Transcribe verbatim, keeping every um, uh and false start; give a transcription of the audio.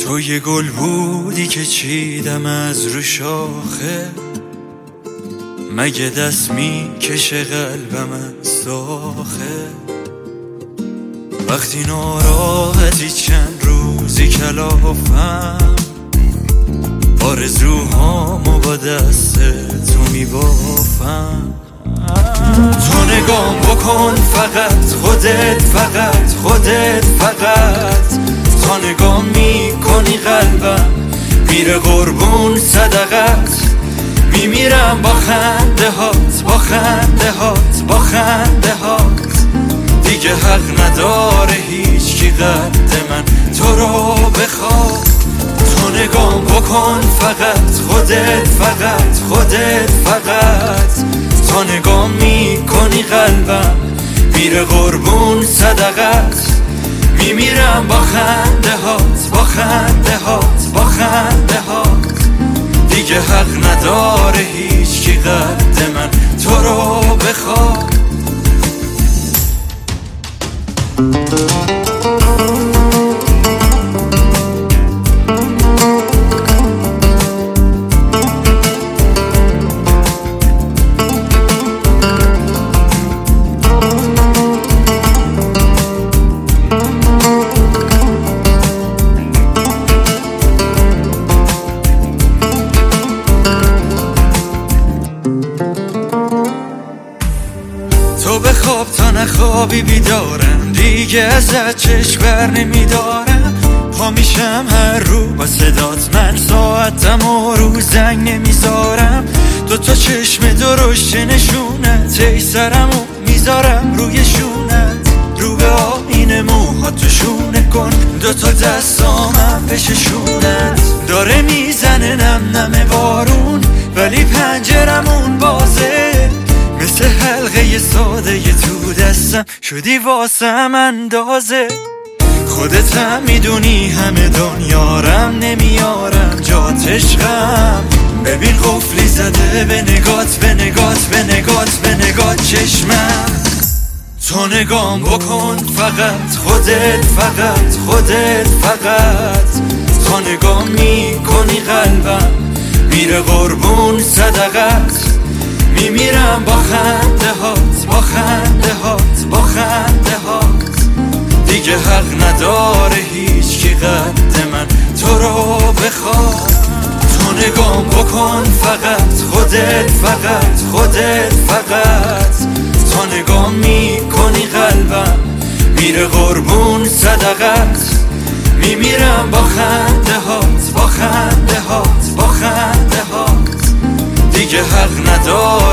تو یه گل بودی که چیدم از رو شاخه، مگه دست می کشه قلبم از داخل. وقتی ناراحتی چند روزی کلافم، آرزوهامو با دست تو می بافم. تو نگام بکن فقط خودت، فقط خودت، فقط تا نگام میکنی قلبم میره قربون صدقت. میمیرم با خنده هات، با خنده هات، با خنده هات. دیگه حق نداره هیچ کی قد من تو رو بخواد. تو نگام بکن فقط خودت، فقط خودت، فقط تا نگام میکنی قلبم میره قربون صدقت. میمیرم با خنده هات، با خنده هات، با خنده هات. دیگه حق نداره هیچ کی قد من تو رو بخواد. تو بخواب تا نخوابی بیدارم، دیگه ازت چشم بر نمیدارم. پا میشم هر رو با صدات، من ساعتم و رو زنگ نمیذارم. دوتا چشم درشت نشونت، ای سرمو میذارم روی شونت. رو به آینه موها تو شونه کن، دوتا دستامم بششونت. داره میزنه نم نم بارون ولی پنجرمون بازه. مثل حلقه ساده تو دستم شدی واسم اندازه. خودت هم میدونی همه دنیارم نمیارم جات عشقم. ببین قفلی زده به نگات، به نگات، به نگات، به نگات چشمم. تو نگام بکن فقط خودت، فقط خودت، فقط تا نگام میکنی قلبم میره قربون صدقت. میمیرم با خنده هات، با خنده هات، با خنده هات. دیگه حق نداره هیچ کی قد من تو رو بخواد. تو نگام بکن فقط خودت، فقط خودت، فقط تا نگام میکنی قلبم میره قربون صدقت. میمیرم با خنده هات، با خنده هات، با خنده هات. دیگه حق نداره